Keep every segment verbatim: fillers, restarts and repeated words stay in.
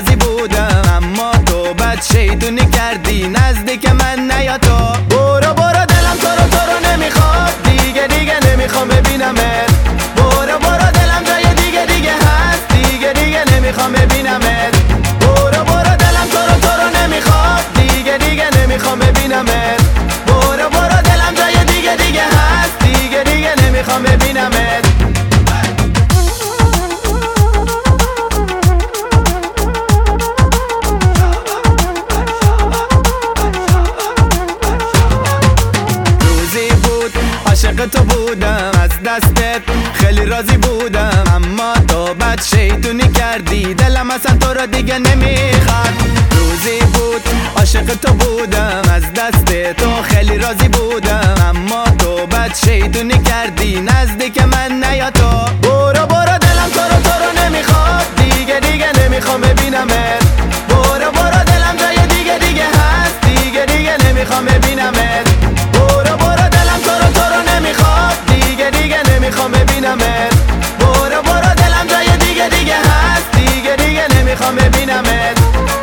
راضی بودم، اما تو بد شیطونی کردی نزدیک من نیا تو. برو برو دلم تو رو تو رو نمیخواد، دیگه دیگه نمیخوام ببینمت. برو برو دلم جای دیگه دیگه هست، دیگه دیگه نمیخوام ببینمت. برو برو دلم تو رو تو رو نمیخواد، دیگه دیگه نمیخوام ببینمت. برو برو دلم جای دیگه دیگه هست، دیگه دیگه نمیخوام ببینمت. عاشق تو بودم، از دستت خیلی راضی بودم، اما تو بد شیطونی کردی دلم اصلا تو را دیگه نمیخواد. روزی بود عاشق تو بودم، از دست تو خیلی راضی بودم، اما تو بد شیطونی کردی نزدیک من نیا تو. برو برو دلم تو رو تو رو نمیخواد، دیگه دیگه نمیخوام ببینمت. برو برو دلم جای دیگه دیگه هست، دیگه دیگه نمیخوام ببینمت. برو برو دلم تو رو تو رو نمیخواد، دیگه دیگه نمیخوام ببینمت. برو برو دلم جای دیگه دیگه هست، دیگه دیگه نمیخوام ببینمت.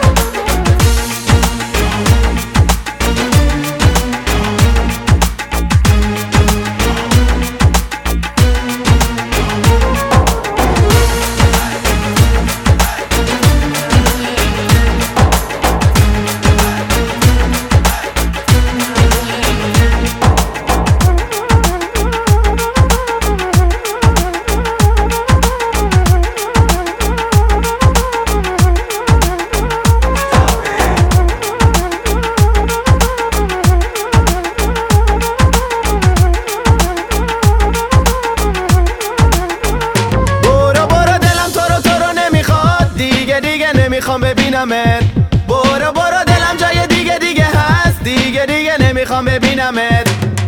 نمیخوام ببینمت. برو برو دلم جای دیگه دیگه هست، دیگه دیگه نمیخوام ببینمت.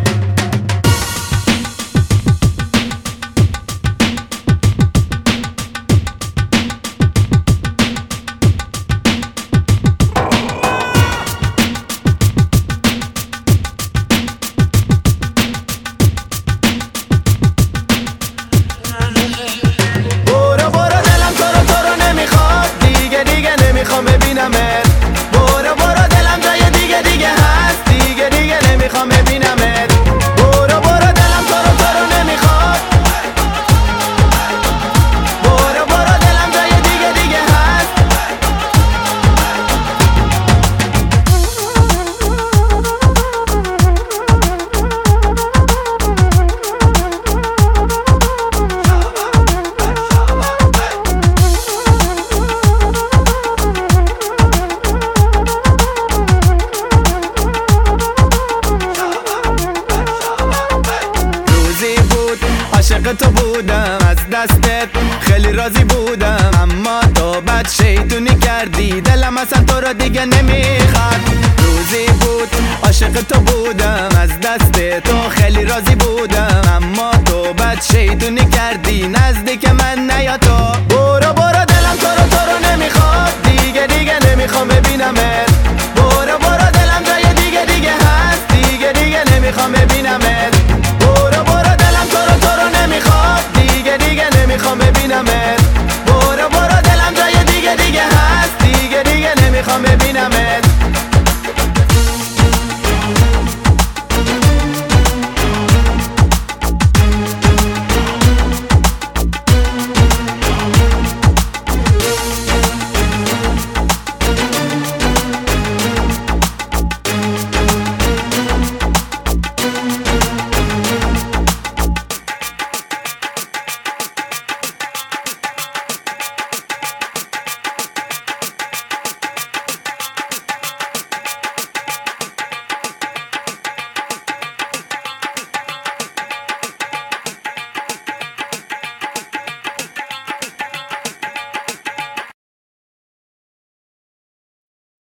نمیخوام ببینمت. برو برو دلم جای دیگه دیگه هست، دیگه دیگه نمیخوام ببینمت. برو برو دلم تو رو تو رو نمیخواد. برو برو دلم جای دیگه دیگه هست. عاشق تو بودم، از دستت خیلی راضی بودم، اما تو بد شیطونی کردی دلم اصلا تو را دیگه نمیخواد. روزی بود عاشق تو بودم، از دست تو خیلی راضی بودم، اما تو بد شیطونی کردی نزدیک من نیا تو.